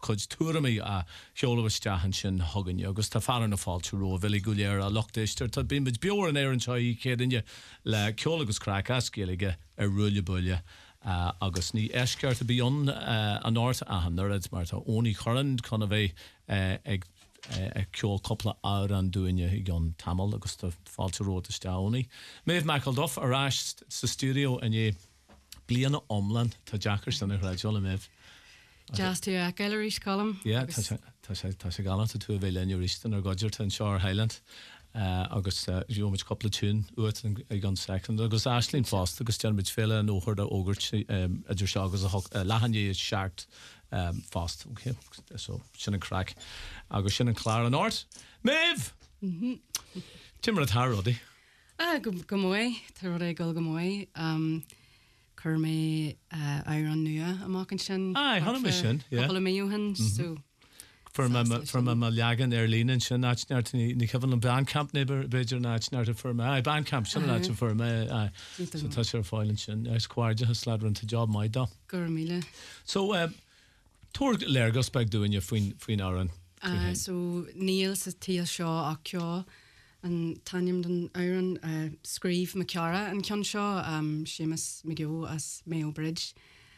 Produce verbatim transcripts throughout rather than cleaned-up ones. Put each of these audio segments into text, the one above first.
chuid túramí a cheolalasteachan sin thuganne agus tá fearan na fáilte ró bhfuil goléir a lochtéistir tá bíon bid beor an éan seo í cédaine le ceolagus crack ascéige ar ruúile buile uh, agus ní eisceart a bíon uh, an áirt ahan ar id mar tá óní choran chuna bheith uh, ag a ceol coppla áir an dúine i gan tamil agus tá fáilte róta steánaí. Méh Michael Duff arás sa studio in é bliana omlan tá Jackar sanna ráidiola méh. Just tú a galleries column. Yeah, tá sé galant a tú a bhéile in Euristan ar Godirt an Shore Highland uh, agus bhíomid uh, coppla tún uat i gan second agus Aislinn Fast agus teanmid féile an óchar a ógurt um, idir se agus a uh, lehanné is seart um, fast. Okay, so sin an crack agus sin an clár an áirt. Méh! Mhm. Timar a tar rodí. Ah, go go mói, tá rud é go go mói. Um Cur mé uh, airan nua amach an sin. Ai, hanna mé sin, yeah. Couple of méúhan, so... For my for my Malagan Erlin and she not snart ni Kevin and Bandcamp neighbor Bridger not snart for me I Bandcamp she not for me I so touch her foil and shin I squared has sladder into job my da Gurmile. So um Tor Lergos back doing your fine fine Aaron. Uh so Neil sa Tia Shaw Akyo and Tanyam den Aaron uh Screeve McCara and Kion Shaw um Seamus McGill as Mayo Bridge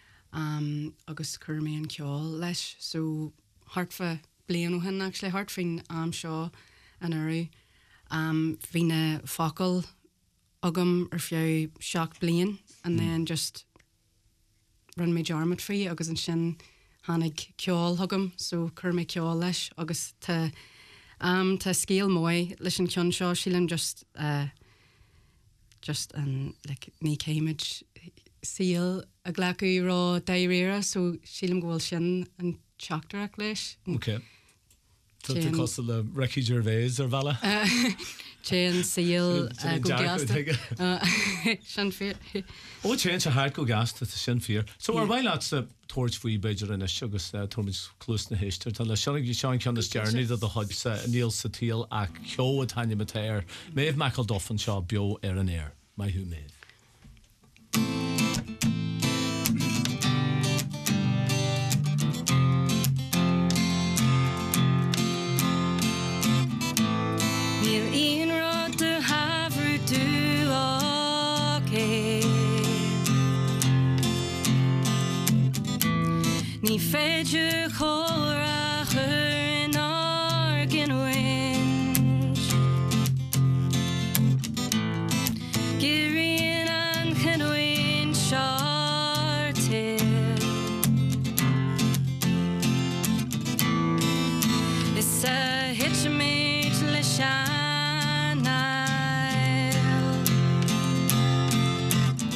um August Kermy and Kjol lesh so Hartfa blian actually hart fin am Shaw and Uru um vina focal agum or few shock blian and mm. then just run me jarmat free agus an shin hanig kjol hugum so kerme kjol lesh agus ta um ta scale moy listen Kion Shaw shilim just uh just an like neat image seal a glaku raw diarrhea so shilim goal shin and Choctor English. Okay. So the cost of the Ricky Gervais or Vala? Chain seal go gas. Shin fear. Oh, change a hard go gas to the shin fear. So our while that's the torch free badger in a sugar set Thomas close to history. Tell us showing you showing on this journey that the hubs Neil Satil a Kyo at Tanya Mateer. Maeve Michael Duffin Shaw Bio Air and Air. My who made. Ian rod de havre du okay Ni fedje chora her in argin wind Girian an canoin sharte It's a hitch me to le shine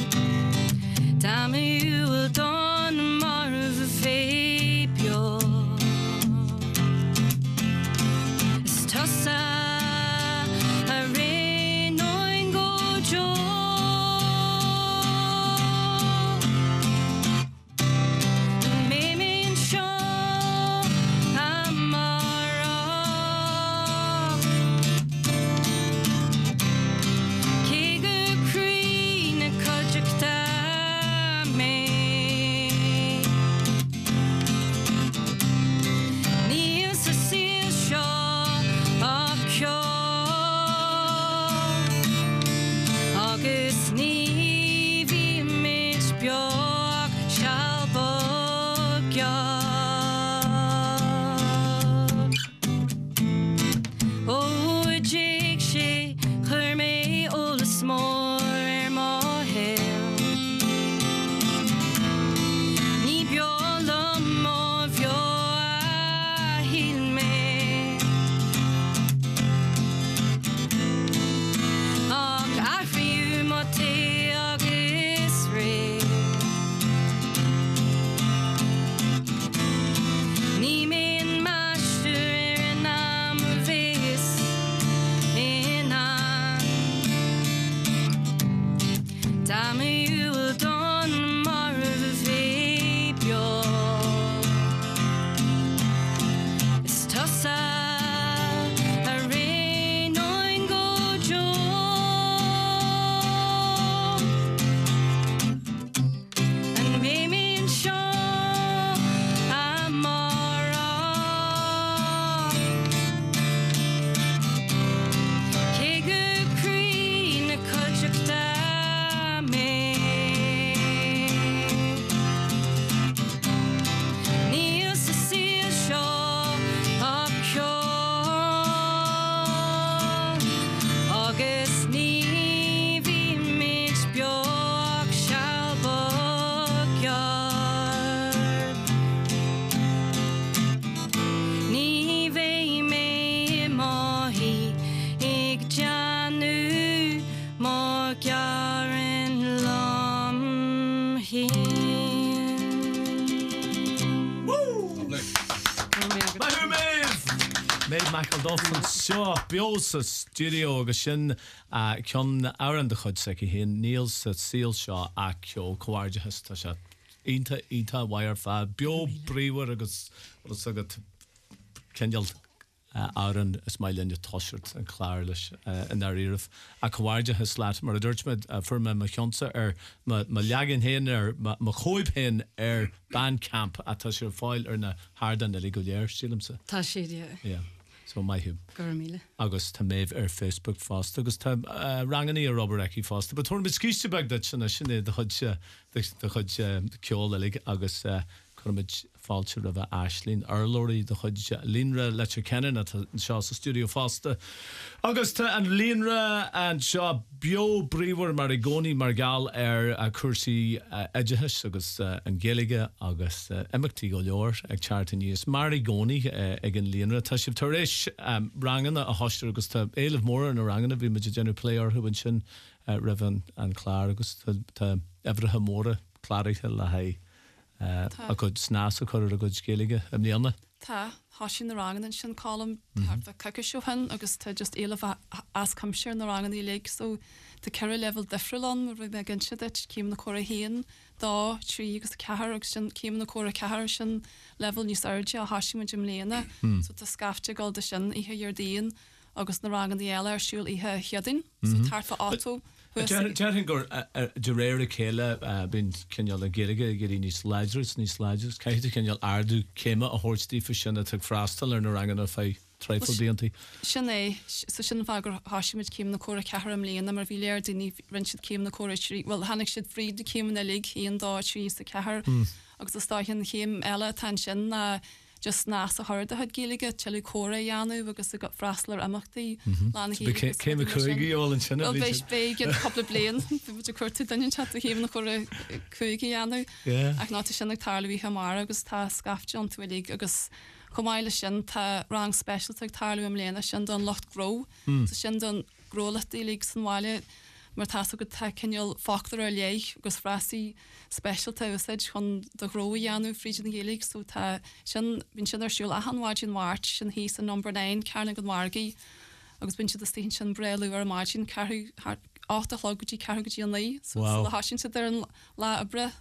Damn you will dawn more of a fabio Méid McElduffin seo beol sa studio agus sin ceann áran de chud sa hén níl sa síl seo a ceo comhairdeas tá se ionta ionta bhair fa beo bríomhar agus agad ceal áran is mai lenne toisirt an chláir leis in aíirih a comhairdeas leat mar a dúirtmid firma me cheansa ar ma leagan héin ar ma choib héin ar bandcamp a tá sé fáil ar na hádan na ligóléir sílamsa. Tá sé Yeah. So mai hiú. Gur míle. Agus tá méh ar Facebook fast agus tá ranganí a Robert Ecky fast, but thorn bit skiste bag dat sinna sinné de chud de chud ceolalig agus chumid fáilte a bheith Aislín Arlóí de chud línra le kennen a seo sa studio fasta. Agus tá an línra an seo bio bríomhar mar i gcónaí mar gal ar a cuasaí éidethas agus an ggéige agus imachtaí go leor ag teartta níos mar i gcónaí ag an línra tá sibh tar éis ranganna a háiste agus tá éileh mór an ranganna bhí muidir genú pléir thuhain sin rihan an chlár agus tá ebrethe móra chláirthe le haid. Uh, a good snas a chur a good scéige am níanana. Tá hásin na rangan an sin colm caiiciisiúhan agus tá just éileh as cumseir na rangan í le so tá ceir level defriúlan mar bh gin si cíim na chora héan dá trí agus cehar agus sin cíim na chora cehar sin level níos airde a háisiim Jim léana so tá scafte gáil de sin ihe ar daon agus na rangan í eile ar siúil ihe cheadin so tarfa átó. Dearthin gur de réir a chéile bín cinneal a ggéige gurí níos leiders níos leiders caiite cinneal ardú céime a hórtífa sinna tu freistal ar na rangan a fé treifil díantí. Sin é sa sin bhagur háisiid céim na chora cehram léana mar bhí léir daoine rinsead céim na chora trí well hanig siad fríd de céim na lig íon dá trí sa cehar agus stáin chéim eile tan sin na just nás a thuirda had géige teú chora dheanú agus a go freislar amachtaí céime chuigí áil an sinna béis bé gin coppla blian bú cuairta dain chat a chéimna chora chuigí dheanú ach ná sinna tarlaí mar agus tá scafte an tuig agus chomáile sin tá rang special ag tarlaú am léana sin don locht gro sin don grólaí lí san bháile mar tá go te cinneal factor a léich agus frasí special teid chun do groíanú fríd na géig so tá sin bín sin ar siúil a anháin mát sin hí an number nine cearna go margaí agus bin si a sté sin breú ar máin ceú átálagutí cegadtí an lei so hásin si ar an lá a bre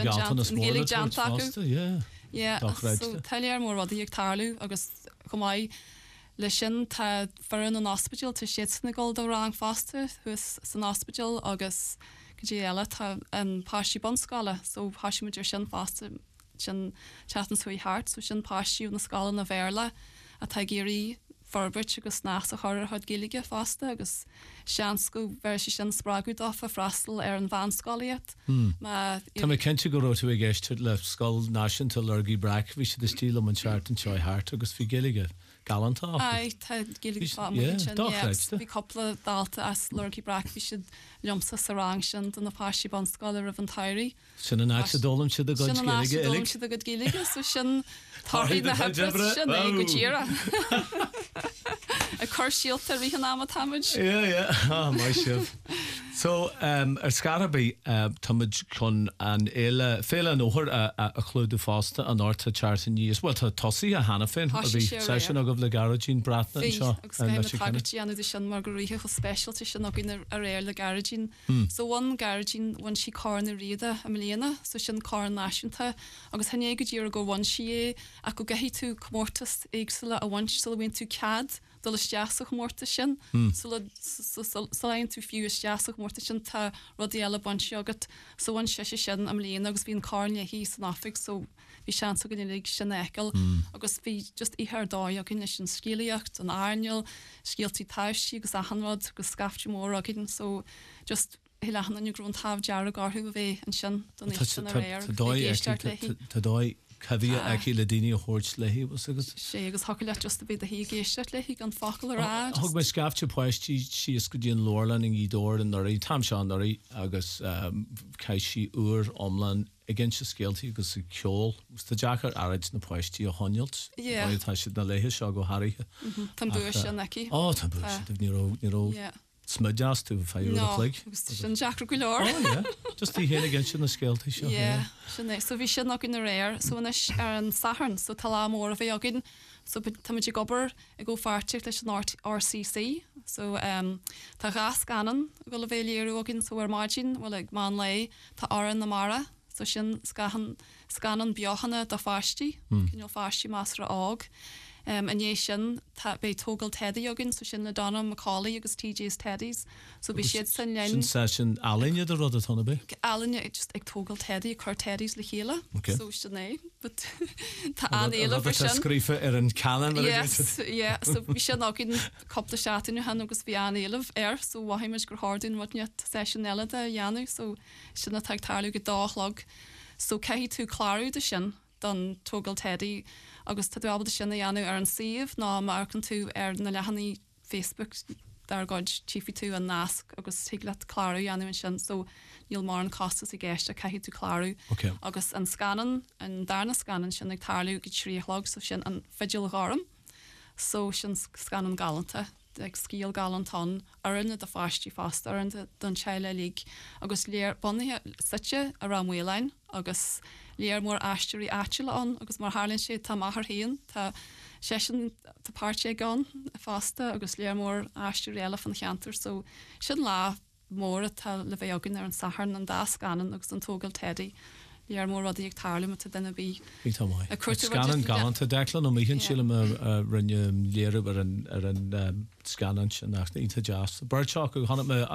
talléar mór rudí ag tarlú agus chomáid le sin tá fearan an hospital tá siad na gáil do rang fasta thus san hospital agus go dtí eile tá an páisiú bonscála so páisiúidir sin fasta sin chatan suí hart so sin páisiú na scála na bhéla a tá géirí forbert agus nás a choir had géige fasta agus sean go ver si sin sppragu dof a frastal ar an vanscaliaat. Tá mé kenint go tú ag geist le sscoil náisiint til lurgí braic hí sé de stíl am an seart an seo hart agus fi géige. Galantá. Ai, tá gélig hí coppla dalta as lurgí braic hí siad leomsa sa rang sin don na páisiú bonscáil ar an tairí. Sin an áit dólam siad a go géige Dólam siad a go géige so sin táí na hebre sin é go tíra. A chur síalta rí an am tamid? Yeah, yeah. mai sibh. So, um, ar scarabí uh, tamid chun an éile féile an óthir a, a, a chlúdú fásta an áirta charta níos. Well, tá tosaí a hana féin a bhí session a go bh le garagín bratna an seo. Agus gaimtí anú sin mar go ríthe go specialty sin a gin a réir le garagín. So one garagín wan si cá na riada a mléana, so sin cá náisiúnta agus henne go dtíar go bhain si é a go gahí tú comórtas éagsile a bhaint sil bhain tú cad dul isteach mórta sin salaon tú fiú isteach mórta sin tá rudí eile buintí agat so bhain se sin am léana agus bhíon cáne hí san Afric so bhí sean go nig sin eiceil agus bhí just ihar dá a gine sin scíalaíocht an airneil scíaltí taisí agus a hanrad agus scaftú mór a gin so just hí lechan an grún tah dear a garthú a bheith an sin don sin a réir Tá dóid Cadí aici le daine a chóirt lehí agus sé agus ha le just a bit a hí géisteart lehí gan facail rá. Thg me scafte poisttí si is go dtíon lólan in ídóir an í tam seanirí agus cai si uair omlan i gin se scéaltaí agus i ceol gus tá deachar aid na poisttí a honilt tá si na léthe seo go hairíthe. Tá bu sin aici? Á tá bu ní níró smudjas tú fe No, click. agus sin Jack go leor. Oh yeah. Just í héna gin sin na scéaltaí seo. Yeah, sinné. So bhí sin nach in réir, so inis ar an saharn, so talá mór a bheith agin, so táid gobar i go farteach leis an R C C, so um, tá gá scanan go le bhéh léirú agin so ar margin, bhfuil ag man lei tá aran na mara, so sin scahan scanan beochanna do fáistí, cinneal fáistí más ra ág. Um, and yes, sin be tógal Teddy agin, so sin na Donna Macaulay agus T J's Teddy's, so be siad san lein. Sin session Alinne de rud atá be? Alinne just ag tógal Teddy, cur Teddy's le chéile, okay. so sinné, but tá anéile for sin. Scrífa ar an canan. Yes, yeah, so be sin agin couple seatain han agus bhí anéile air, so wahaimis gur hardún wat net session eile de Janu, so sin na tag tarlu go dáchlog, so cehí tú clarú de sin. Don tógal Teddy agus tá abal sinna dhéanú ar an siomh ná marcan tú ar na lehannaí Facebook dar god chiefí tú an nasc agus hiaglaat clarú dhéanú an sin so níl mar an costas i gceiste cehí tú clarú okay. agus an scanan an darna scanan sin ag tarlú go trílog so sin an fidil garam so sin scanan galanta ag scíal galantán arna de fáistí fast ar an don Chile League agus léir bonithe site a ramhléin agus léir mór aisteí áile an agus mar hálinn sé tá maithar haon tá sé sin tápáirte gan fásta agus léir mór aisteí eile fan cheantar so sin lá mór tá le bheith agin ar an saharn an dá scanan agus an tógal Teddy léir mór rudí ag tarla te denna bí scanan galanta delan ó míhinn síle a rinne léirú ar an scanan sin nach ínta jazz. Birteach go hána me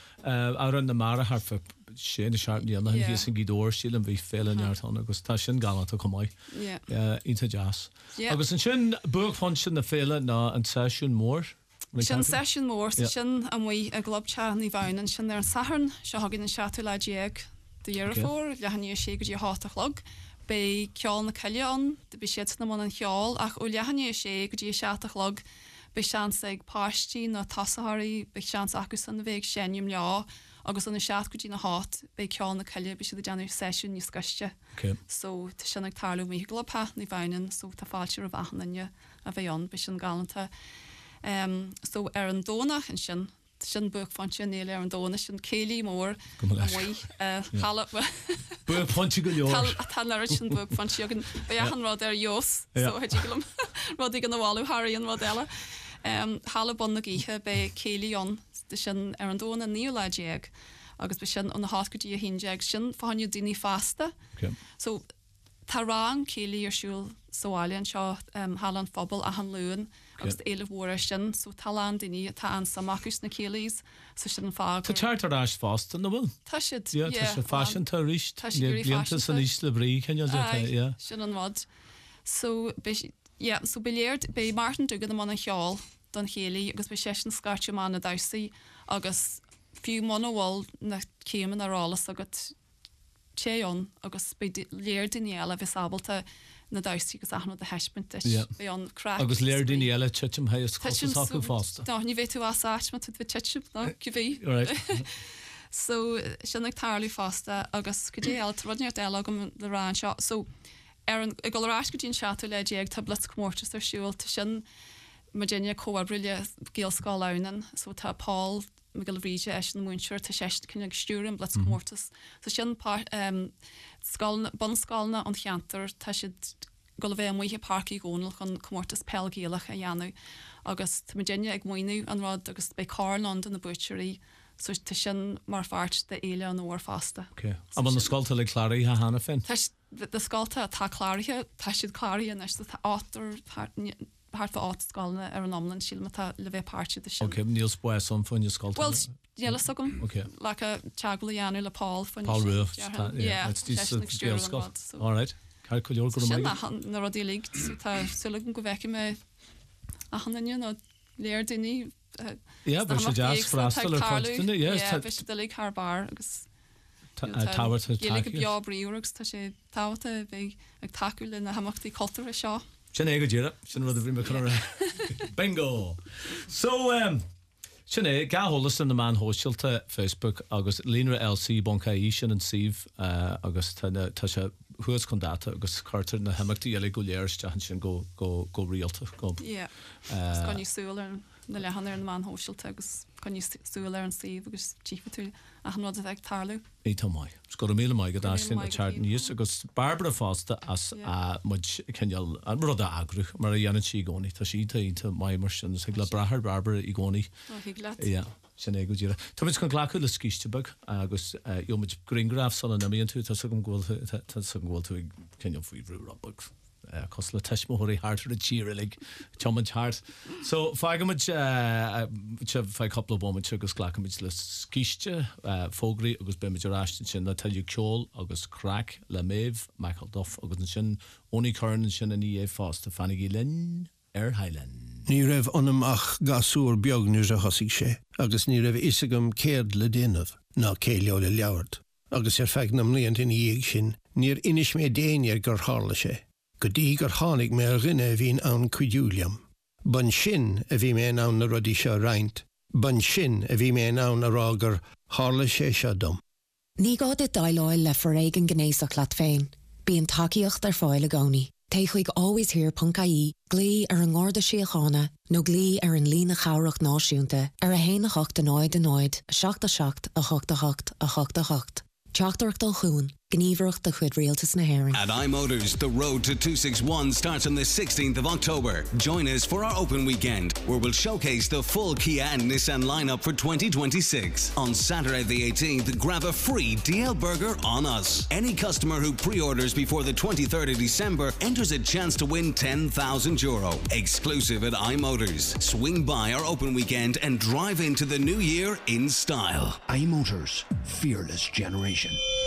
ar an na mara har fa sé na seartníanana an hí sin gídóir síle an bhí féileartán agus tá sin galanta chumáid ínta jazz. Agus an sin buach fan sin na féile ná an sesiún mór. Sin session mór sin am mí a globte ní bhain sin ar an saharn se hagin an seaú le déag de dhearfór le han sé go dtí hátalog be ceáil na ceileán de be siad na man an cheáil ach ó lehanní sé go dtí seatalog be sean ag páistí na tasairí be sean agus san na bhéh sénim leá agus an seaat go dtí na hát be ceáil na ceile be si deanir sesiún níos scaiste so te sin ag tarlú mí globpa ní bhainan so tá fáilte a bhahananne a bheitón be sin galanta um, so ar an dónach an sin sin buch fan sin néile ar an dóna sin célí mór chala bu fanti go leor tá sin buch fan sigan be an rud ar jos so hetgum rud gan bháú Harí an rud eile chala bon na gíthe be célion de sin ar an dóna níoláéag agus be sin an hátgotí a hinjeag sin fáinú daoine fásta so tá rang célí arsúil soáilian seo hallan fphobal a an luúin agus éile bhór sin so talán daoine tá an samachús na célís so sin fá Tá teartarráis fásta na bhfuil Tá siad fashion tá ríist san níos le brí sin an mud so so beléirt be Martin dugad am an cheáil don chéalaí agus be sé sin scartú man na dasaí agus fiú manhil na céman arálas agat téón agus léir daine eile bheits ábalta na dasaí agus ahanana a heispint be an crack agus léir daine eile tuim heas acu fásta. Tá ní bhéh tú ásáit tu bh tuisiú ná go bhí so sin ag tarlaí fásta agus go dé eile rudneart eile go le rán seo so ar an go lerás go dtín seaú le déag tablet mórtas ar siúil tá sin Virginia cóabrile géalsá lenan so tá Paul me go ríide e an múinseir tá séist cin ag stúrin blet mórtas so sin bonscálna an cheantar tá si go bheith muothe parkí gcónal chun cummórtas pellgéalach a dhéanú agus tá Virginia ag muoinú an rud agus be Carland an na butcherí so tá sin mar fart de éile an óir fásta. Am an na scoilta le chláirí ha hána fin? de scoilta tá chláirithe tá siad chláirí an tá átar Hartfa átscalna ar an amlan síl tá le bheith páirte de sin. Ok, níl spóir son fún scoilta? Well, níl sagm. Ok. Le a teagla dhéanú le Paul fún Paul Ruth. Yeah, it's this Scott. All right. Cair go leor go sin na rodí lig tá sulúgan go bheice me a hanine nó léir daoine Yeah, but she jazz frastal or constant. Yes, yeah, but she did car bar agus tower to attack. Yeah, bríúragus tá sé táta bheith ag takeú le na hamachtaí cultúr a seo. Sin é go ddíire sin rud a bhí me chuna bingo. So um sin é gahollas in na man hóisiilta Facebook agus líonra L C boncaí sin an sih agus tá sé thuas chun data agus cartar na haachtaí eile go léiriste an sin go go go rialta go. Yeah. Gan ní súil na lehan ar an man hóisiilte agus gan ní súil ar an síh agus tífa tú a an rud ag tarlú. Ní tá mai. Sco go míle mai go dáslinn a teart níos agus Barbara fásta as muid ceal an rud a agruch mar a dhéanaan sí gcónaí tá sí ínta mai mar sin ag le brathir Barbara i gcónaí. Sin é go díra. Tá mit chun ghlaú le scíistebag agus jomuid Greengraf san na íon tú tá go ghil tá ghil tú cean faoi bhrúrabag. Cos le teismóirí hartar a tíirlig teid hart. So feigimiid fe couple bomid agus ghlachamid le scíiste fógraí agus beimiid arástin sin na taú ceol agus crack le méh Michael Duff agus an sin óní chuann sin a ní é fásta fannaí linn ar Highland. Ní raibh anam ach gasúr beagnuir a thosaigh sé, agus ní raibh isagam céad le déanamh ná céileo le leabhart. Agus ar feicnam líon in dhéag sin, níor inis mé déanaar gur hála sé. Go dtí gur tháinig mé rinne a bhín ann cuidiúliam. Ban sin a bhí mé ann na rudí seo roinnt. Ban sin a bhí mé ann a rá gur hála sé seo dom. Ní gád i daileáil le forréigen gnéasach leat féin. Bíon takeíocht ar fáil a gcónaí. Téigh always here puncaí, glí ar an ngorda síochána, nó glí ar an lína chabhracht náisiúnta, ar a héanach ocht a náid a náid, a seacht a seacht, a chocht a chocht, a chocht a chocht. Teachtarach dal chuún, gníomhreacht de chud rialtas na hairing. At iMotors, the road to two sixty-one starts on the sixteenth of October. Join us for our open weekend, where we'll showcase the full Kia and Nissan lineup for twenty twenty-six. On Saturday the eighteenth, grab a free D L burger on us. Any customer who pre-orders before the twenty-third of December enters a chance to win ten thousand euro. Exclusive at iMotors. Swing by our open weekend and drive into the new year in style. iMotors, fearless generation.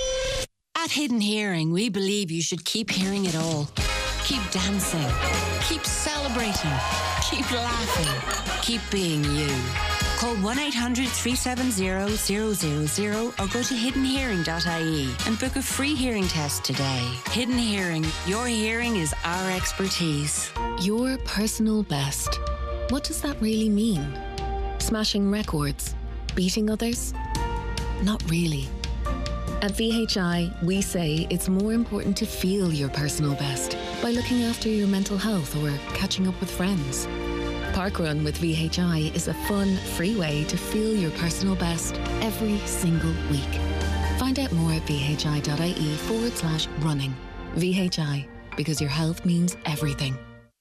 At Hidden Hearing, we believe you should keep hearing it all. Keep dancing. Keep celebrating. Keep laughing. Keep being you. Call one eight hundred three seven zero zero zero zero or go to hidden hearing dot I E and book a free hearing test today. Hidden Hearing. Your hearing is our expertise. Your personal best. What does that really mean? Smashing records? Beating others? Not really. At V H I, we say it's more important to feel your personal best by looking after your mental health or catching up with friends. Parkrun with V H I is a fun, free way to feel your personal best every single week. Find out more at vhi.ie forward slash running. V H I, because your health means everything.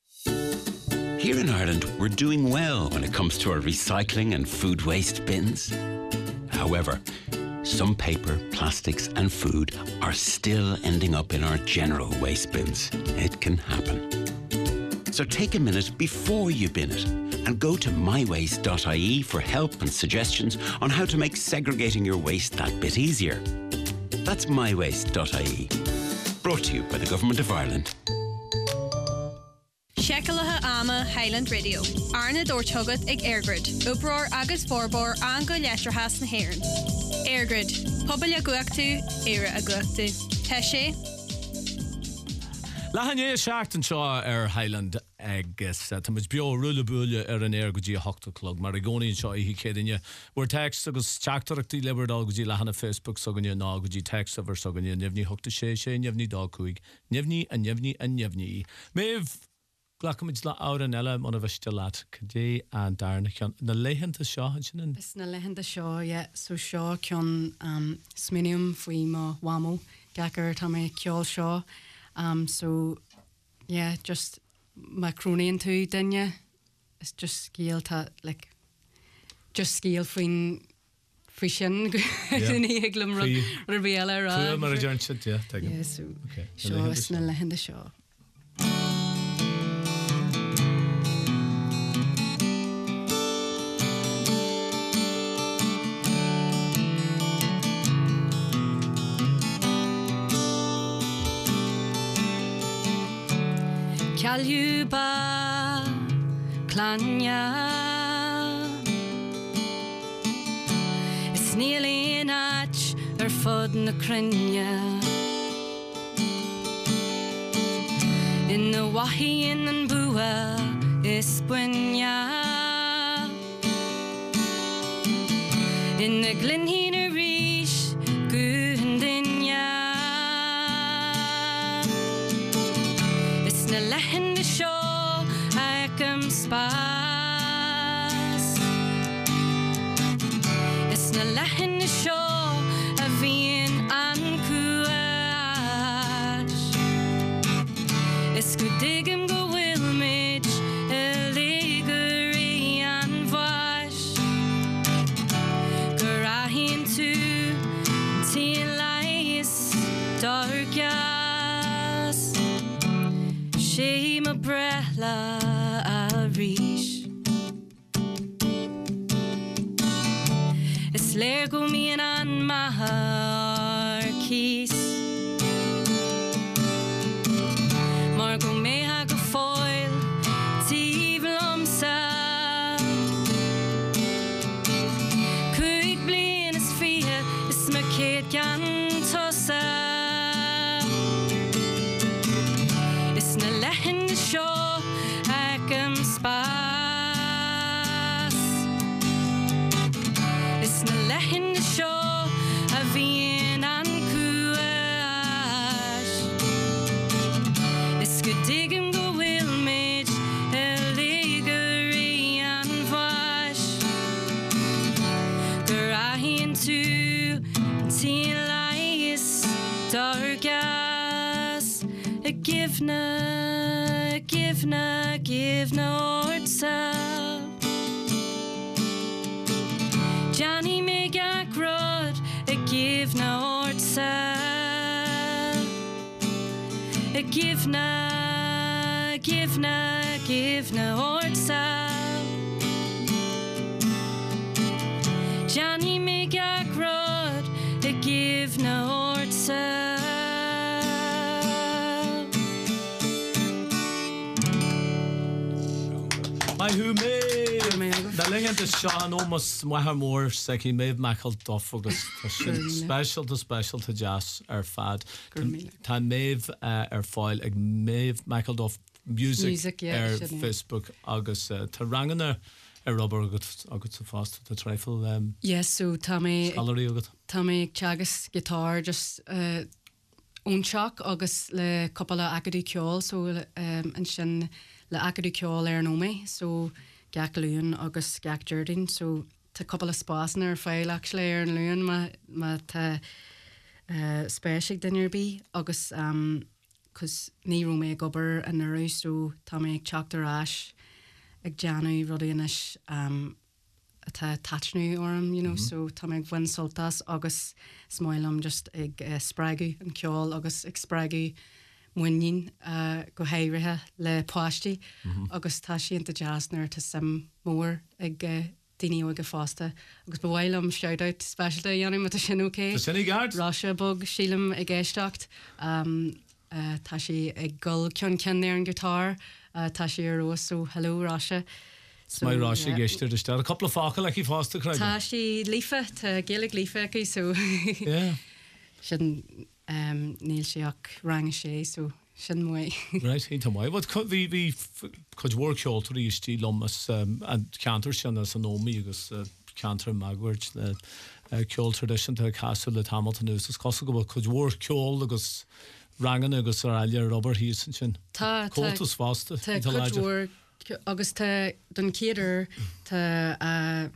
Here in Ireland, we're doing well when it comes to our recycling and food waste bins. However, some paper, plastics and food are still ending up in our general waste bins. It can happen. So take a minute before you bin it and go to my waste dot I E for help and suggestions on how to make segregating your waste that bit easier. That's my waste dot I E. Brought to you by the Government of Ireland. Shekelatha ama Highland Radio. Arna Dortugad ag Airgrid. Uproar agus forbor an go letrahas na hairan. Airgrid. Pobl a guachtu, era a guachtu. Teshe. Lehanné seachtain seo ar Highland agus tá muid beo rula búile ar an air go dtí hochtaclog mar a gcónaíonn seo ihí cédaine bhfuair text agus teachtarachtaí lebardal go dtí lehanana Facebook soganne ná go dtí text over soganne nemhní hochta sé sé nemhní dá cuaig nemhní a nemhní a nemhní. Méh glachamid le ára eile mna bheiste leat cadé an darna cean na leihananta seo an sin. Is na leihananta seo, yeah, so seo cean um, sminium faoi má wamo gacar tá mé ceol seo. Um, so, yeah, just my cronian too, didn't it's just scale ta like just scale fin frishin ni glum reveala ra. Mar a shit, yeah, take yeah, so okay. Sure, it's na lehenda sure. Caluba Clanya Is nearly an arch or fod na crinya In the wahin and bua is bunya In the glenheen rish guhendinya Beckham spas Is na lehin na seo a bhíon an cuas Is go diggim go bhfuil méid a ligarí an bhais Gur ahíonn tú tí lais dar gas a givna givna givna ortsa Johnny Megagrod a givna ortsa a givna givna givna ortsa Johnny Megagrod a givna ortsa Mai hu me Da lingen is Sean almost Maha Moore Seki Maeve Michael Duff agus special to special to jazz ar fad Tá Maeve ar fáil ag Maeve Michael Duff music, music yeah, ar Facebook agus uh, tá rangan ar ar rubber agus agus sa fast the trifle um, yes so tá mé gallery agus tá mé teagas guitar just uh, onshaach agus le couple of acadí ceol so um, an sin le acadí ceol ar nómé so Gach Luan agus Gach Jardine so tá couple of spásna ar fáil actually ar an Luan ma, ma tá uh, spéisiigh dinner bí agus um, cos ní rómé gobar an narú so tá mé ag teachtar ais ag deanú rudíanais um, atá tachnú orm you know mm-hmm. so tá mé ag bhain soltas agus smáilm just ag uh, spragu an ceol agus ag spragu muinin uh, go héirithe le páistí mm-hmm. agus tá sianta jazznar tá sam mór ag uh, daoine ag fásta agus bhhailm shoutout specialta dhéanam mata sin ócé Ráise bug sílam ag éisteacht um, uh, tá si ag gol ceann ceannéir an guitar uh, tá si ar rós so hello Ráise so, mai Ráise yeah. Geistir de a couple of fáca le í fásta craig Tá si lífa tá géala lífa acu so yeah. sin um, níl siach rang sé so sin muoi right into my what could we we could work all to the steel lomas um, and canter sin as an omi agus uh, canter magward the uh, cool tradition to castle at Hamilton is possible could work all agus rangan agus aralia rubber he's sin tá cooltus fast tá agus tá don céidir tá uh,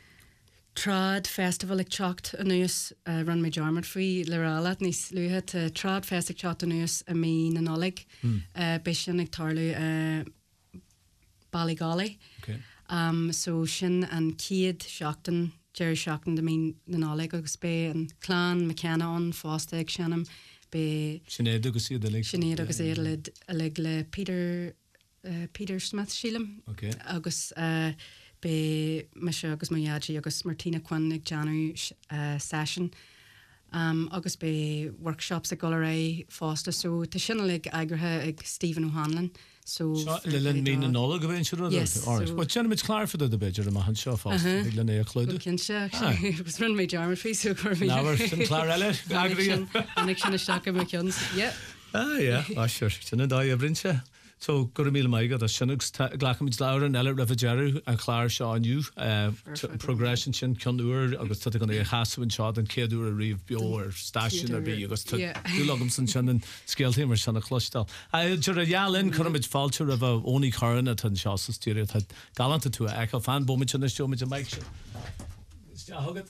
Trad Festival ag teacht anuas uh, run mé jarmad faoi le rála níos luúthe tá Trad Fest ag teacht anuas a mí na nolig mm. uh, be sin ag tarlú uh, Ballygally okay. um, so sin an ciad seachtain Jerry seachtain de mí na nolig agus be an clán McKenna an fásta ag sinnam be Sinéad agus iad le Sinéad agus iad le, le, le Peter uh, Peter Smith sílam okay. agus uh, be me se agus Mayaji agus Martina Quinn ag Janu uh, session um, agus be workshops ag Golleray fásta so tá sinna ag agrathe ag Stephen O'Hanlon so le len mí na nóla go bhain siú yes so but sin mit clar for the beidir am han seo fásta ag le é chluide cin se agus run mé jarmad fí so chu mí náhar sin clar eile agrií annig sinna stacha me cions yeah ah yeah ah sure sinna dá a brinse So gur mí maigad a sinnagus ghlachamid leir an eile rafageru an chláir seo aniu progression sin ceanúir agus tu gan é chasamhain seo an céadú a riomh bio ar staisiún a bhí agus dúlagam san sin an scéaltaí mar sena chlostal. A dúir a dhealinn chumid fáilte a bh óní choranna tan seo sa stíir tá galanta tú ag a fan bomid sin steo mit a meid sin. Is de thugad?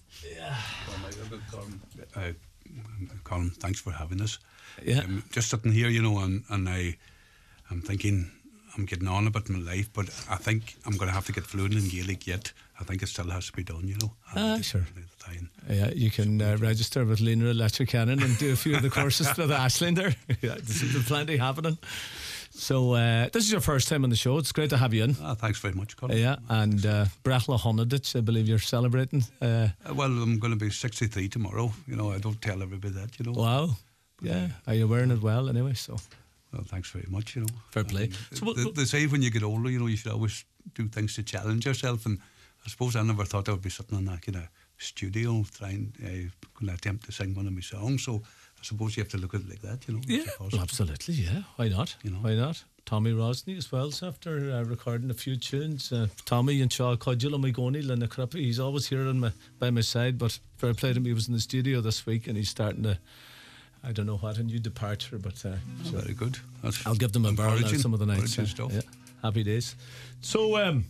Colin, thanks for having us. Yeah. Um, just sitting here, you know, and, and I I'm thinking I'm getting on about my life, but I think I'm going to have to get fluent in Gaelic yet. I think it still has to be done, you know. Ah, sure. Yeah, you can uh, register with Lena Electric Cannon and do a few of the courses with Aisling there. Yeah, there's plenty happening. So uh, this is your first time on the show. It's great to have you in. Ah, thanks very much, Colin. Yeah, and uh, Brechla Honadich, I believe you're celebrating. Uh, uh, well, I'm going to be sixty-three tomorrow. You know, I don't tell everybody that, you know. Wow. But, yeah. Are you wearing it well anyway? So. Well, thanks very much, you know. Fair play. Um, so what, they, they say when you get older, you know, you should always do things to challenge yourself. And I suppose I never thought I would be sitting in that kind of studio trying to uh, attempt to sing one of my songs. So I suppose you have to look at it like that, you know. Yeah, well, absolutely, yeah. Why not? You know. Why not? Tommy Rosny as well, so after uh, recording a few tunes. Uh, Tommy and Shaw Codula Migoni and the Crappy, he's always here on my, by my side, but fair play to him, he was in the studio this week and he's starting to, I don't know what, a new departure, but uh, so very good. That's I'll give them a barrel now some of the nights. Uh, stuff. Yeah, happy days. So, um,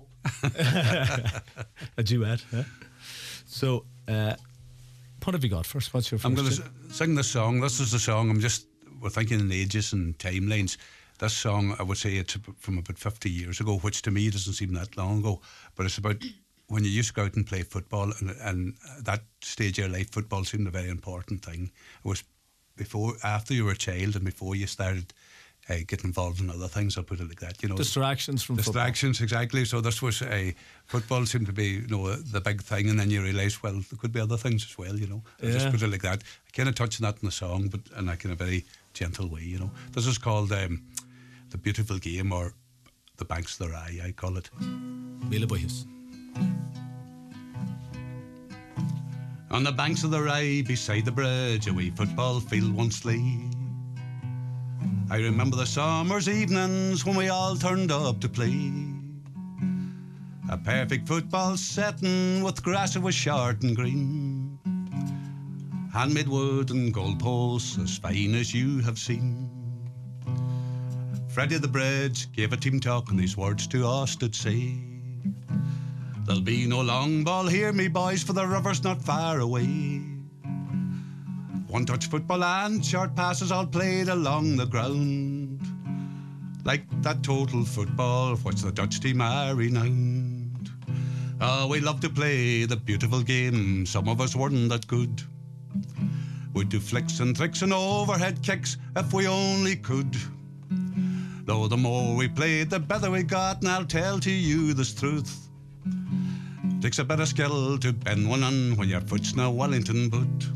a duet. Yeah? So, uh, what have you got first? What's your first? I'm going to sing this song. This is the song. I'm just, we're thinking in ages and timelines. This song, I would say it's from about fifty years ago, which to me doesn't seem that long ago. But it's about when you used to go out and play football, and, and that stage of your life, football seemed a very important thing. It was before, after you were a child, and before you started uh, getting involved in other things. I'll put it like that. You know, distractions from distractions, football. Exactly. So this was a football seemed to be, you know, the big thing, and then you realise, well, there could be other things as well. You know, I yeah. just put it like that. I kind of touched on that in the song, but in a kind of very gentle way. You know, this is called um, The Beautiful Game, or The Banks of the Rye, I call it. Mila Boyes. On the banks of the Rye, beside the bridge, a wee football field once lay. I remember the summer's evenings when we all turned up to play. A perfect football setting with grass that was short and green, handmade wood and goalposts as fine as you have seen. Freddie the Bridge gave a team talk and these words to us did say: there'll be no long ball here, me boys, for the river's not far away. One touch football and short passes all played along the ground, like that total football of which the Dutch team are renowned. Oh, we love to play the beautiful game, some of us weren't that good. We'd do flicks and tricks and overhead kicks if we only could. Though the more we played, the better we got, and I'll tell to you this truth. Takes a bit of skill to bend one on when your foot's no Wellington boot.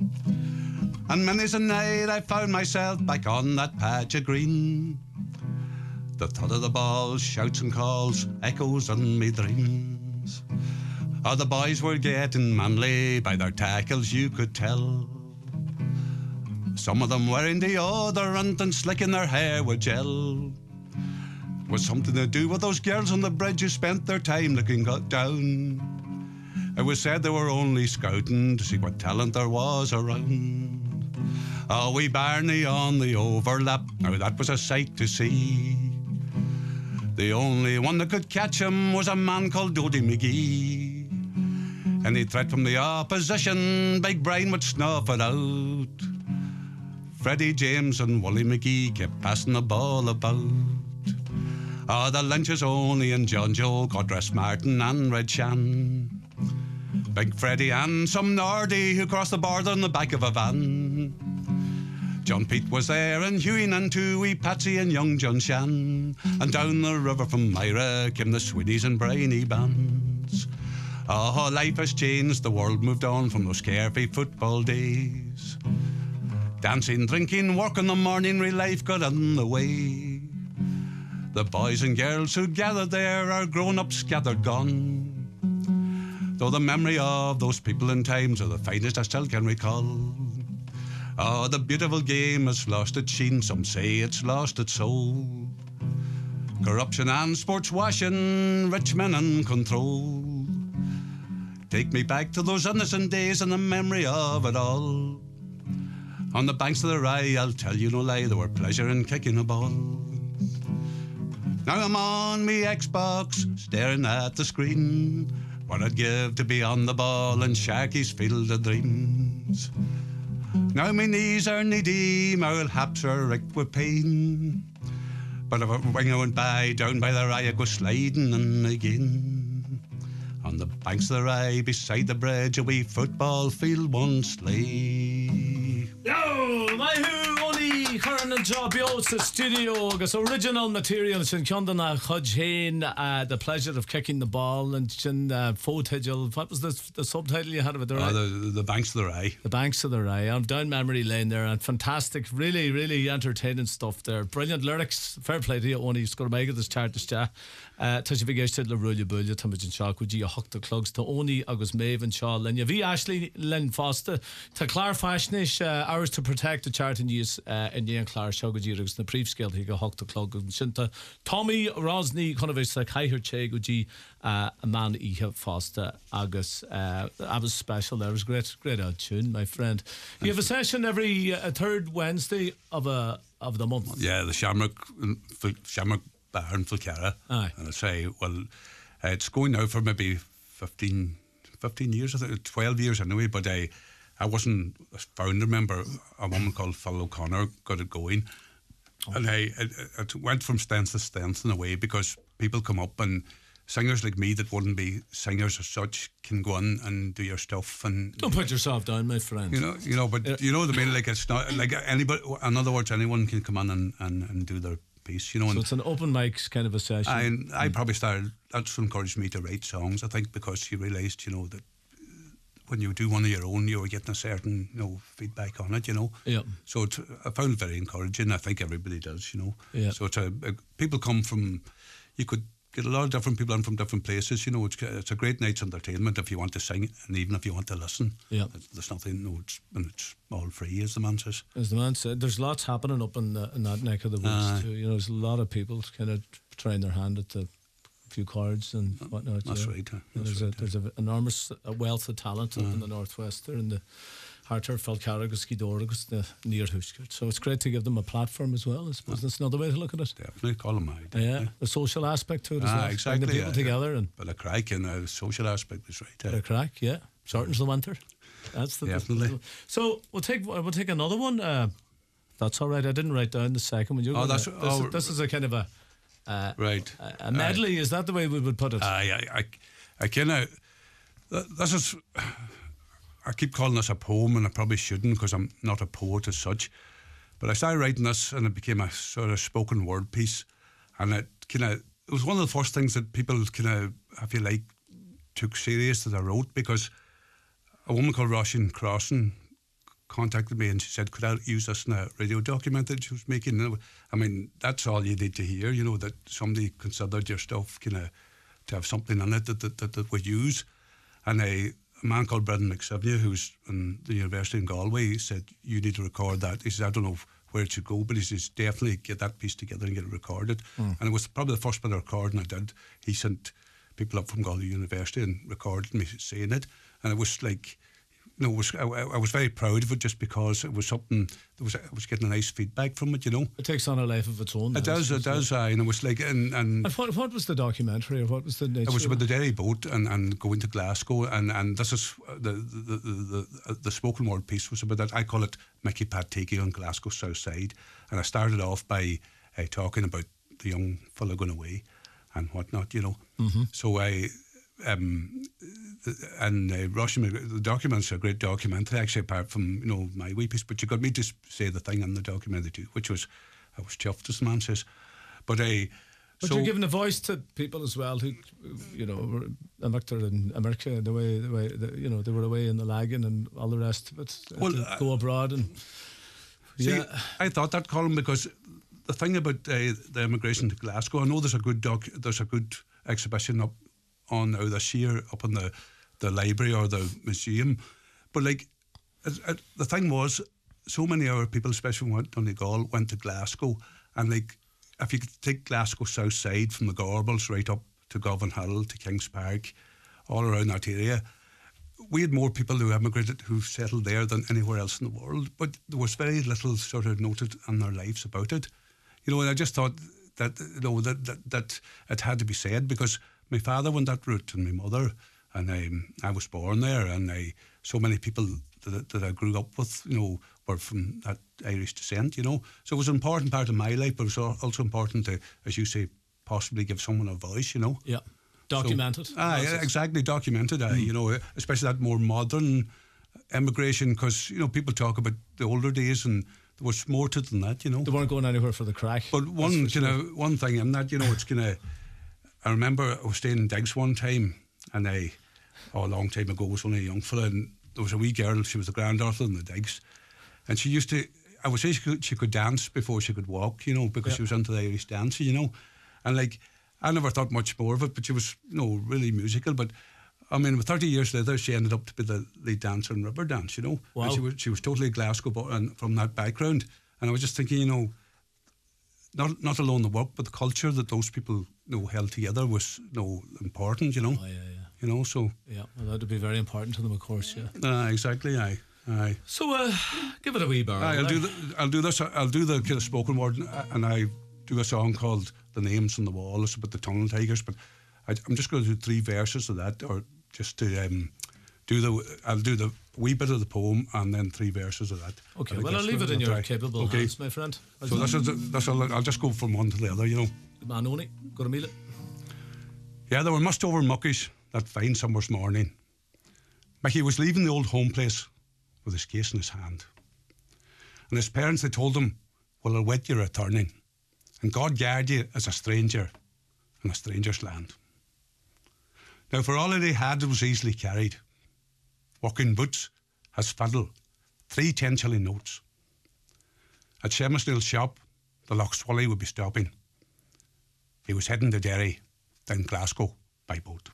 And many's a night I found myself back on that patch of green. The thud of the ball, shouts and calls, echoes in me dreams. Oh, the boys were getting manly by their tackles, you could tell. Some of them wearing deodorant and slicking their hair with gel. It was something to do with those girls on the bridge who spent their time looking down. It was said they were only scouting to see what talent there was around. Oh, wee Barney on the overlap, now that was a sight to see. The only one that could catch him was a man called Dodie McGee. Any threat from the opposition, Big Brian would snuff it out. Freddie James and Wally McGee kept passing the ball about. Oh, the Lynches only and John Joe, Codras Martin and Red Shan. Big Freddie and some Nordy who crossed the border in the back of a van. John Pete was there and Hughie and two wee Patsy and young John Shan. And down the river from Myra came the Swedies and briny bands. Oh, life has changed, the world moved on from those carefree football days. Dancing, drinking, work in the morning, real life got in the way. The boys and girls who gathered there are grown-ups gathered gone. Though the memory of those people and times are the finest I still can recall. Oh, the beautiful game has lost its sheen, some say it's lost its soul. Corruption and sports washing, rich men in control. Take me back to those innocent days and the memory of it all. On the banks of the Rye, I'll tell you no lie, there were pleasure in kicking a ball. Now I'm on me Xbox, staring at the screen. What I'd give to be on the ball in Sharky's Field of Dreams. Now my knees are knee-deep, my haps are wrecked with pain. But if when I went by, down by the Rye, I go sliding in again. On the banks of the Rye, beside the bridge, a wee football field once lay. Yo, my who only current and job yo's the studio agus original material sin Condan a Chudge Hain, uh, the pleasure of kicking the ball and sin uh, photigil. What was the, the subtitle you had of it? The, oh, the, the Banks of the Rye. The Banks of the Rye. I'm down memory lane there and fantastic, really, really entertaining stuff there. Brilliant lyrics. Fair play to you, only score mega this chart is ja. Tá sé bhí le rúile buile tá muid an seo go dtí a hocht clugs tá óní agus Maeve and Shaw Lynn. Bhí Ashley Lynn Foster tá Claire Fashnish uh, Hours to Protect the chart and use uh, in Ian Clark segadí agus na príomhscéaltaí go hocht clog sinnta. Tommy Rosny chuna bhéh sa caiithir té go dtí a man ihe fásta agus uh, I was special there. It was great, great out tune, my friend. You have a session every uh, third Wednesday of a of the month. Yeah, the Shamrock Shamrock Bar in Falcara. Aye. And I say, well, uh, it's going now for maybe fifteen, fifteen years, I think, twelve years anyway, but I, I wasn't a founder member. A woman called Phil O'Connor got it going. Oh. And I, it, it went from strength to strength in a way because people come up and singers like me that wouldn't be singers as such can go in and do your stuff and don't put yourself down, my friend. You know, you know, but yeah. you know what I mean. Like it's not like anybody. In other words, anyone can come in and, and, and do their piece. You know, so and it's an open mic kind of a session. I I probably started. That's what encouraged me to write songs. I think because you realised, you know, that when you do one of your own, you were getting a certain, you know, feedback on it. You know. Yeah. So it's, I found it very encouraging. I think everybody does. You know. Yeah. So it's a, a people come from. You could get a lot of different people in from different places. You know, it's it's a great night's entertainment if you want to sing and even if you want to listen. Yeah. There's nothing. No, it's and it's all free, as the man says. As the man said, there's lots happening up in, the, in that neck of the woods uh, too. You know, there's a lot of people kind of trying their hand at the few cards and whatnot. That's yeah. right. Uh, that's there's right, a there's an enormous wealth of talent up uh, in the northwest there in the Harter, Falcara, Skidor, the near Huskert. So it's great to give them a platform as well. I suppose uh, that's another way to look at it. Definitely, call them out. Yeah, yeah, the social aspect to it as ah, well. Exactly. Bring the people yeah, together yeah. and but a crack and a social aspect is right. Yeah. A crack, yeah. Shortens the winter. That's the definitely. The, so we'll take we'll take another one. Uh, that's all right. I didn't write down the second one. You're oh, gonna, that's this, oh, this is a kind of a uh, right a, a medley. Uh, is that the way we would put it? I I I, I kind of this is. I keep calling this a poem, and I probably shouldn't because I'm not a poet as such. But I started writing this, and it became a sort of spoken word piece, and it kind of it was one of the first things that people kind of, I feel like, took serious that I wrote, because a woman called Roisin Crossan contacted me and she said, could I use this in a radio document that she was making? I mean, that's all you need to hear, you know, that somebody considered your stuff kind of to have something in it that that, that, that we use. And a, a man called Brendan McSivney, who's in the University in Galway, he said, you need to record that. He said, I don't know where it should go, but he says, definitely get that piece together and get it recorded. Mm. And it was probably the first bit of recording I did. He sent people up from Galway University and recorded me saying it. And it was like, you know, it was, I, I was very proud of it just because it was something, that was, I was getting a nice feedback from it, you know. It takes on a life of its own. It does, it does, aye. And it was like, and... And, and what, what was the documentary, or what was the nature? It was about the Derry boat and, and going to Glasgow, and, and this is, the the, the the the spoken word piece was about that. I call it Mickey Pat Tiki on Glasgow South Side. And I started off by uh, talking about the young fella going away and whatnot, you know. Mm-hmm. So I... Um, and uh, Russian, the document's a great documentary, actually, apart from, you know, my wee piece, but you got me to say the thing in the documentary too, which was, I was chuffed, as the man says. But I... But so, you're giving a voice to people as well who, you know, were America in America, the way, the way, the, you know, they were away in the lagging and all the rest of it. Well, to uh, go abroad and... See, yeah. I thought that, Colin, because the thing about uh, the immigration to Glasgow, I know there's a good doc, there's a good exhibition up on now this year up in the, the library or the museum, but like it, it, the thing was, so many of our people, especially when we went to Donegal, went to Glasgow, and like if you could take Glasgow South Side from the Gorbals right up to Govan Hill to Kings Park, all around that area, we had more people who emigrated who settled there than anywhere else in the world, but there was very little sort of noted in their lives about it, you know. And I just thought that, you know, that that, that it had to be said, because my father went that route and my mother, and um, I was born there, and I, so many people that, that I grew up with, you know, were from that Irish descent, you know. So it was an important part of my life, but it was also important to, as you say, possibly give someone a voice, you know. Yeah, documented. So, ah, yeah, exactly, documented, mm. uh, you know, especially that more modern immigration, because, you know, people talk about the older days and there was more to it than that, you know. They weren't going anywhere for the crack. But one, you know, one thing in that, you know, it's kind of... I remember I was staying in Diggs one time, and I, oh, a long time ago, was only a young fella, and there was a wee girl, she was the granddaughter in the Diggs, and she used to, I would say she could, she could dance before she could walk, you know, because yeah. she was into the Irish dancing, you know, and like, I never thought much more of it, but she was, you know, really musical, but I mean, thirty years later, she ended up to be the lead dancer in Riverdance, you know, wow. and she was, she was totally Glasgow and from that background, and I was just thinking, you know, not not alone the work, but the culture that those people you know held together was you know important. You know. Oh, yeah, yeah. You know, so yeah, well, that would be very important to them, of course. Yeah. Uh, exactly. Aye. Aye. So uh, give it a wee bar. Aye, I'll do the, I'll do this. I'll do the kind of spoken word, and I do a song called "The Names on the Wall." It's about the Tunnel Tigers, but I, I'm just going to do three verses of that, or just to um, do the. I'll do the wee bit of the poem and then three verses of that. Okay. Well, I'll leave it in your capable okay. hands, my friend. I'll so this is this. I'll just go from one to the other. You know. Man, only go to meal it. Yeah, there were mussed over muckies that fine summer's morning. Mickey was leaving the old home place with his case in his hand. And his parents, they told him, well, I'll wait you returning. And God guard you as a stranger in a stranger's land. Now, for all that he had, it was easily carried. Working boots, his fiddle, three ten-shilling notes. At Shemisnill's shop, the Loch Swilly would be stopping. He was heading to Derry, then Glasgow by boat.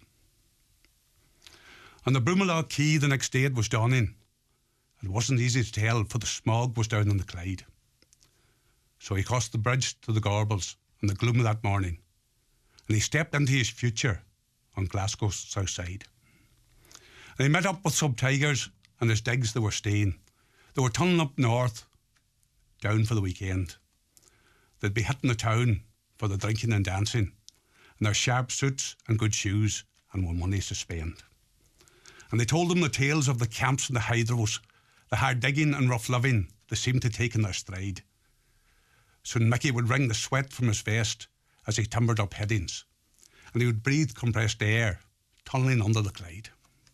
On the Brumalog Quay the next day it was dawning. It wasn't easy to tell, for the smog was down on the Clyde. So he crossed the bridge to the Gorbals in the gloom of that morning, and he stepped into his future on Glasgow's south side. And he met up with some tigers and his digs they were staying. They were tunneling up north, down for the weekend. They'd be hitting the town for the drinking and dancing, in their sharp suits and good shoes, and with money to spend. And they told him the tales of the camps and the hydros, the hard digging and rough living they seemed to take in their stride. Soon Mickey would wring the sweat from his vest as he timbered up headings, and he would breathe compressed air, tunnelling under the Clyde.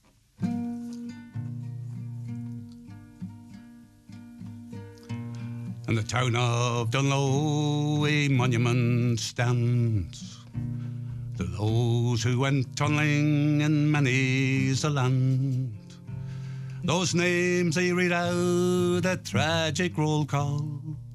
In the town of Dunlow a monument stands to those who went tunneling in many's a land. Those names they read out a tragic roll call,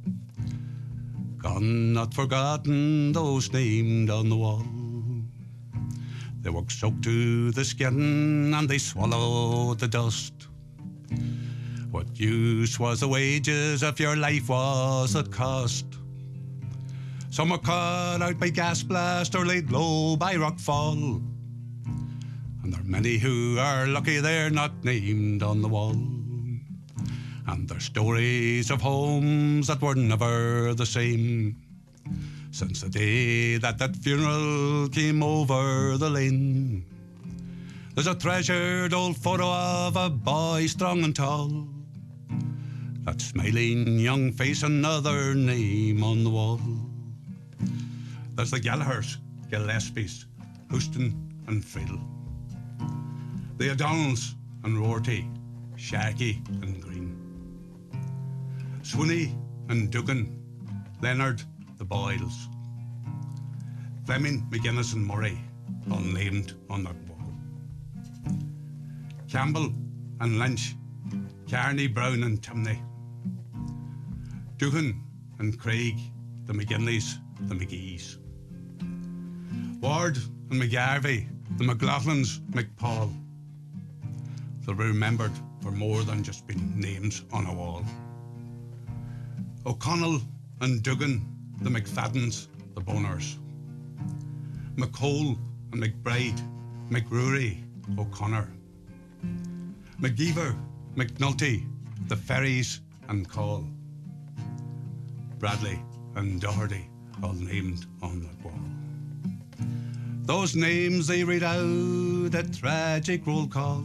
gone not forgotten, those named on the wall. They were soaked to the skin and they swallowed the dust. What use was the wages if your life was at cost? Some were caught out by gas blast or laid low by rock fall. And there are many who are lucky they're not named on the wall. And there's stories of homes that were never the same since the day that that funeral came over the lane. There's a treasured old photo of a boy strong and tall, that smiling young face, another name on the wall. There's the Gallaghers, Gillespies, Houston and Friedel, the O'Donnells and Rorty, Sharkey and Green, Swinney and Duggan, Leonard, the Boyles, Fleming, McGuinness and Murray, all named on that wall. Campbell and Lynch, Carney, Brown and Timney, Doohan and Craig, the McGinleys, the McGees, Ward and McGarvey, the McLaughlins, McPaul. They'll be remembered for more than just being names on a wall. O'Connell and Duggan, the McFaddens, the Boners, McCole and McBride, McRory, O'Connor, McGeever, McNulty, the Ferries and Call, Bradley and Doherty, all named on that wall. Those names they read out a tragic roll call,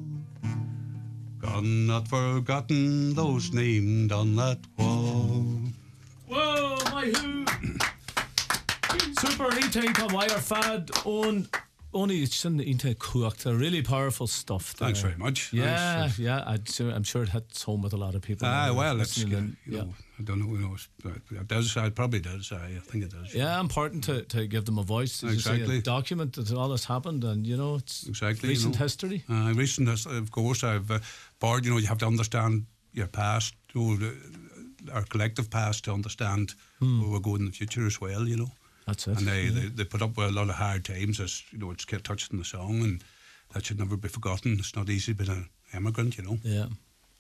gone not forgotten, those named on that wall. Whoa, my who! Super Inte come wire fad on only it's in the Inte Kuakta, really powerful stuff there. Thanks very much. Yeah, Thanks. yeah, I'd, sure- I'm sure it hits home with a lot of people. Ah, now well, it's, you listening know, in. Yeah. I don't know, you know, it does, it probably does, I think it does. Yeah, important to, to give them a voice. As you say, Exactly. a document that all this happened, and you know, it's Exactly. recent you know. history. Uh, recent, his- of course, I've, uh, board, you know, you have to understand your past, you know, the- our collective past to understand Hmm. where we're going in the future as well, you know. That's it. And they, yeah. they, they put up with a lot of hard times, as you know, it's get touched in the song, and that should never be forgotten. It's not easy being an immigrant, you know. Yeah.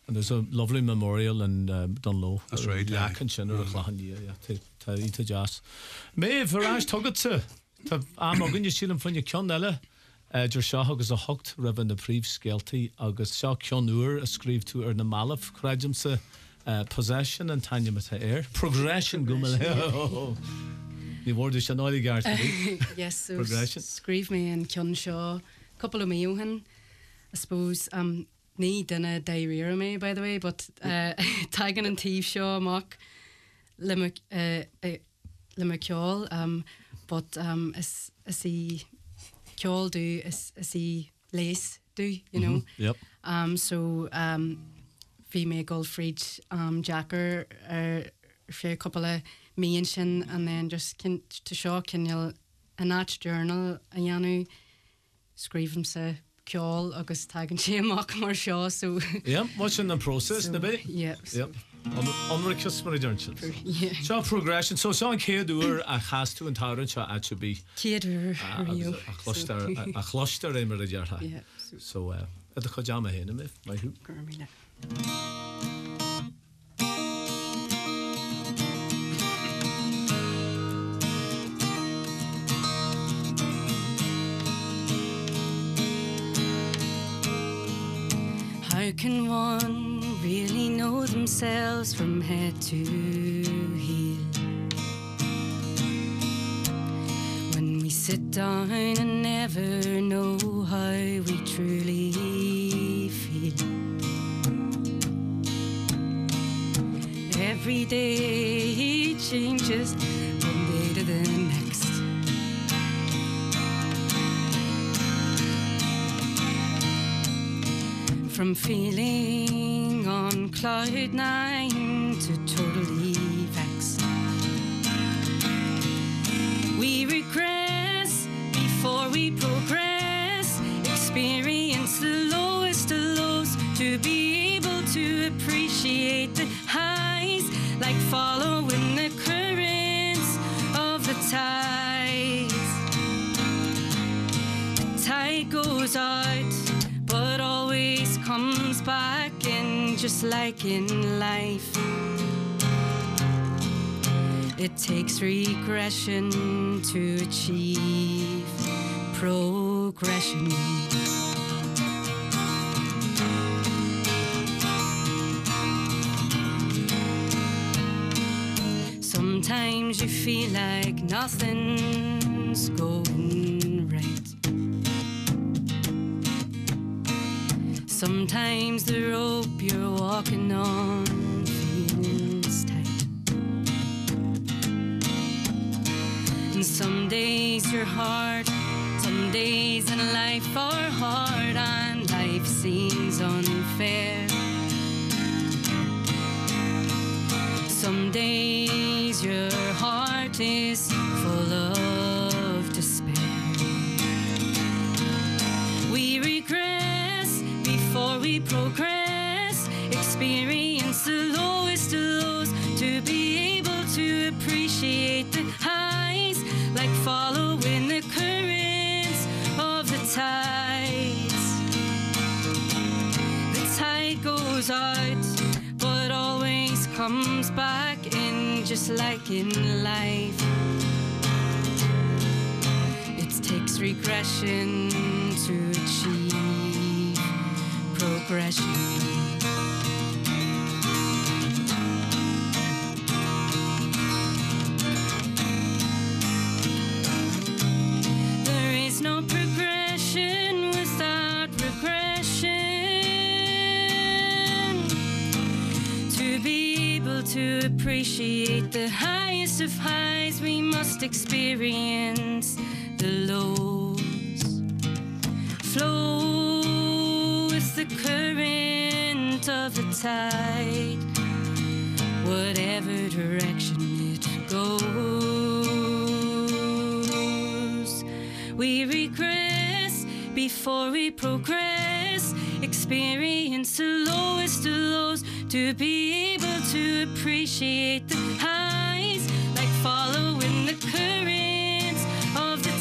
And there's a lovely memorial in um, Dunlow. That's right, yeah. Lacan sin ar a chláchan ní, yeah, tá tá ita jazz. Mé bharás tugad sa. Tá am agan is sílam fanne cean eile. Dur seo agus a hocht raibh na príomh scéaltaí agus seo cean uair a scríb tú ar na malamh chráidim sa possession and taine mata air. Progression gumel. Ní bhór is an áí gart. Yes, so progression. Scríb me an cean seo couple of míúhan. I suppose um ní duna daíire me, by the way, but uh, taigan an tíomh seo amach le me uh, uh, le me ceol, um, but um, is is í ceol dú is is í léis dú, you know. Mm-hmm. Yep. Um, so um, bhí mé Goldfried um, Jacker ar sé couple of míon sin, and then just cin to seo cinneal a nat journal a dhéanú scríbm sa ceol agus tagan sé amach mar seo, so yeah, what's in the process, so, na bé? Yeah. Yep. Unricus mar dúirtin. Yeah. Seo progression, so seo an céadúir a chasú an tárann seo a to be céadúir riú a chluistear a chluistear é mar a deartha. Yeah. So uh, a chu deama héna mé mai hú. Gurmíle. How can one really know themselves from head to heel? When we sit down and never know how we truly feel. Every day changes one day to the next. From feeling on cloud nine to totally vexed. We regress before we progress, experience the lowest of lows to be able to appreciate the highs, like following the currents of the tides. The tide goes out, but always comes back in, just like in life. It takes regression to achieve progression. Sometimes you feel like nothing's going right. Sometimes the rope you're walking on feels tight. And some days you're hard, some days in life are hard, and life seems unfair. Some days your heart is full of despair. We regress before we progress, experience the lowest of lows to be able to appreciate the highs, like following the currents of the tides. The tide goes out, but always comes back in, just like in life. It takes regression to achieve progression. There is no progression without regression. To be able to appreciate the highest of highs, we must experience the lows. Flow with the current of the tide, whatever direction it goes. We regress before we progress, experience the lowest of lows to be able to appreciate the highs, like following the currents of the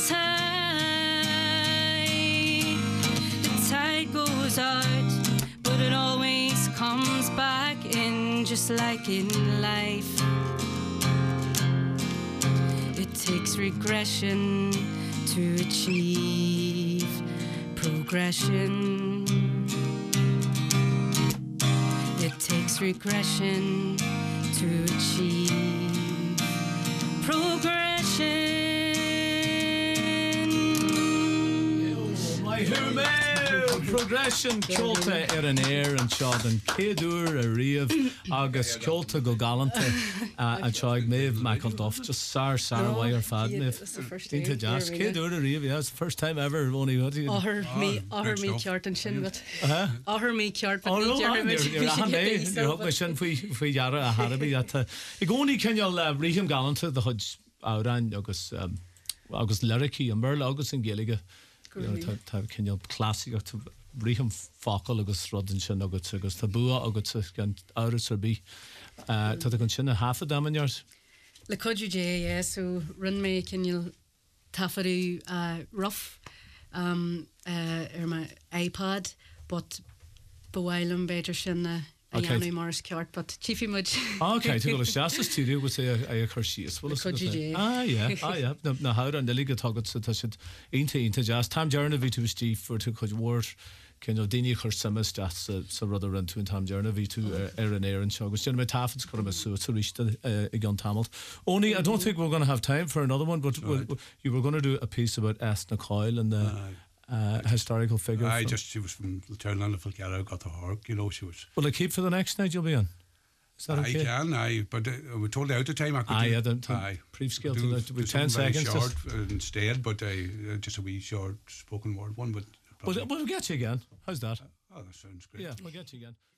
tide. The tide goes out, but it always comes just like in life. It takes regression to achieve progression. It takes regression to achieve progression. My human progression ceolta ar an air an seo an céadúr a riamh agus ceolta go galanta a teag méh Michael Duff just sar sar away ar fad méh Tínta jazz céadúr a riamh yeah it's the first time ever only what you Áthar mí áthar mí ceart an sin but áthar mí ceart but ní dearmid you're up sin faoi faoi deara a Harabí at I gcónaí ceanneal riam galanta the hud árain agus agus lyricí an Merle agus an Gaeilge tá ceanneal clásíocht Riham focail agus rudan sin agus agus tá bua agus gan áras ar bí tá gan sin a hafa damanart le coidú dé é so run mé cinneal tafarú rough um, uh, ar my iPad but bhhailm beidir sin a dhéanú mars ceart but chiefí muid Ok, tú go steas a studio go sé a chur síos coidú dé Ah, yeah, ah, yeah na hair an delige tagad sa tá siad inta inta jazz tam dearna ví tú Steve for tú chuid word cyn o dini chur symas dat sa rud ar an tú an tam dearna ví tú ar an air an seo agus me tafans chur me so to reach the i gan tamalt only I don't think we're going to have time for another one but we'll, you were going to do a piece about Esna Coyle and the Uh, historical figure. I just she was from the town of Fulgara, got the Hork, you know she was. Will I keep for the next night you'll be on? Is that I okay? I can, I but uh, we told out the time I could. Aye, do, yeah, the, the aye, brief scale do, to with ten seconds. Short instead, but uh, just a wee short spoken word one. But we'll, we'll get you again. How's that? Oh, that sounds great. Yeah, we'll get you again.